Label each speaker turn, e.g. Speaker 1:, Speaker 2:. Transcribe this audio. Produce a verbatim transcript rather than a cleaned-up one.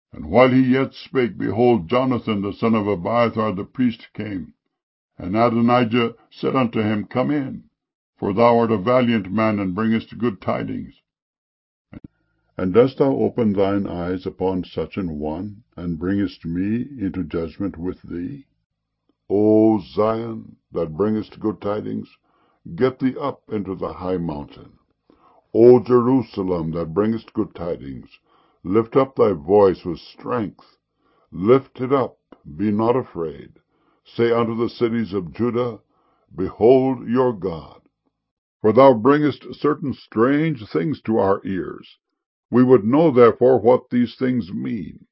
Speaker 1: And while he yet spake, behold, Jonathan the son of Abiathar the priest came. And Adonijah said unto him, Come in, for thou art a valiant man, and bringest good tidings. And dost thou open thine eyes upon such an one, and bringest me into judgment with thee? O Zion, that bringest good tidings, get thee up into the high mountain. O Jerusalem, that bringest good tidings, lift up thy voice with strength. Lift it up, be not afraid. Say unto the cities of Judah, Behold your God. For thou bringest certain strange things to our ears. We would know therefore what these things mean.